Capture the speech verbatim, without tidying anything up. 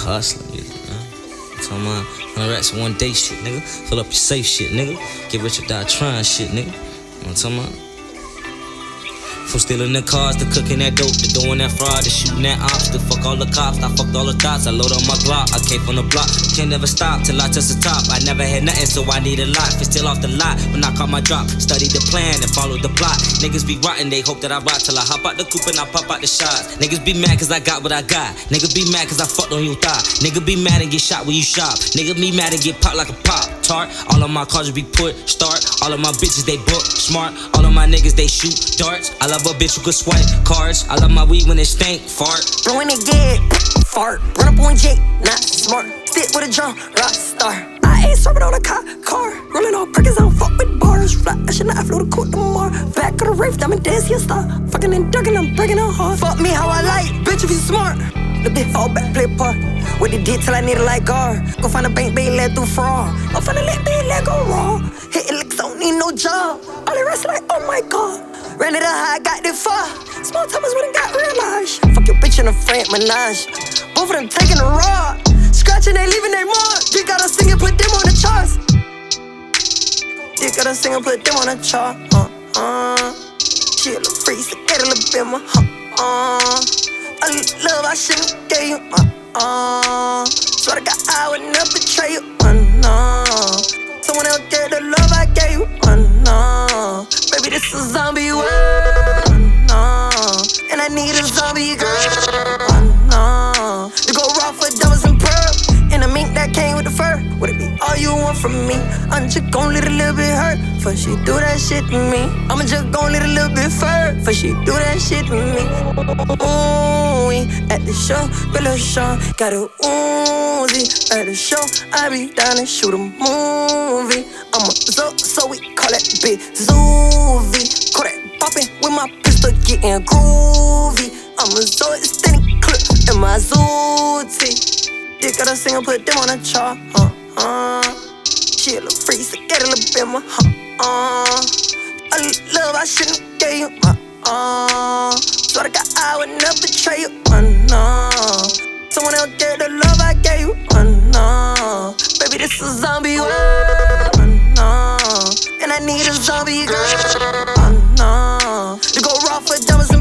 hustler music, man. Talking about hundred racks one day shit, nigga. Fill up your safe shit, nigga. Get rich or die trying shit, nigga. You know what I'm talking about? From stealing the cars to cooking that dope to doing that fraud to shooting that ops to fuck all the cops. I fucked all the thoughts. I load on my Glock. I came from the block. Can't never stop till I touch the top. I never had nothing, so I need a lot. It's still off the lot when I caught my drop. Studied the plan and followed the plot. Niggas be rotten, they hope that I rot till I hop out the coupe and I pop out the shots. Niggas be mad cause I got what I got. Nigga be mad cause I fucked on your thigh. Nigga be mad and get shot when you shop. Nigga be mad and get popped like a pop tart. All of my cars be put start. All of my bitches they book smart. All of my niggas they shoot darts. I love a bitch who could swipe cards. I love my weed when it stink, fart. Blowing it good, fart. Run up on Jake, not smart. Stick with a drum, rock star. I ain't serving on a car, car. Rolling on Perkins, I don't fuck with bars. Fly, I should not flew the court tomorrow. Back of the rave, diamond dance, yeah, star. Fucking and ducking, I'm breaking her heart. Fuck me how I like, bitch if you smart. The bitch fall back, play a part. What they did till I need a light guard. Go find a bank, baby, let through fraud. Go find a lit, baby, let go raw. Hitting licks, don't need no job. All the rest like, oh my god. Ran it up high, got it far. Small timers wouldn't got realized. Fuck your bitch in a Frank Minaj. Both of them taking a rod. Scratching, they leaving they mark. Dick got us singing, put them on the charts. Dick got us singing, put them on the chart. Uh, uh. She a little free, so get a little bit more. Uh, uh. I love, I shouldn't gave you. Uh, uh. Swear to God, I would never betray you. Uh, no. Someone else get the love I gave you. Uh, no. Baby, this a zombie world. Uh, no. And I need a zombie girl. Uh, no. To go raw for diamonds and pearls. And a mink that came with the fur. Would it be all you want from me? I'm just gon' let a little bit hurt. For she do that shit to me. I'ma just gon' let a little bit fur. For she do that shit to me. Ooh, at the show, Bella Sean got a Uzi. At the show, I be down and shoot a movie. I'm a zo, so we call that bitch Zoovie. Call that poppin' with my pistol getting groovy. I'm a zo extended clip in my Zooty. Dick got a singer, put them on a chart. Uh, uh. She a little free, so get a little bit more. Uh, uh. I love, I shouldn't gave you. Uh, uh. Swear to God, I would never betray you. Uh, no. Someone else get the love I gave you. Uh, no. Baby, this is a zombie world. Uh, no. And I need a zombie girl. Uh, no. To go raw for diamonds and